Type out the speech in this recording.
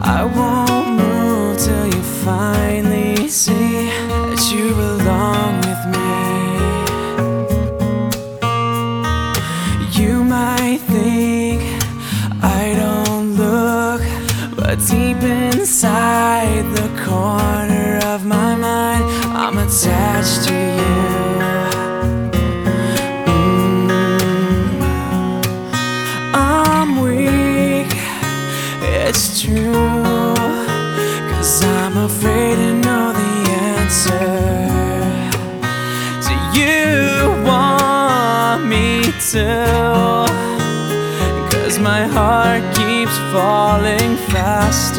I won't move till you finally see that you belong with me. You might think I don't look, but deep inside the corner of my mind, I'm attached to you. I'm weak, it's true, 'cause I'm afraid to know the answer. Do you want me to? 'Cause my heart keeps falling faster.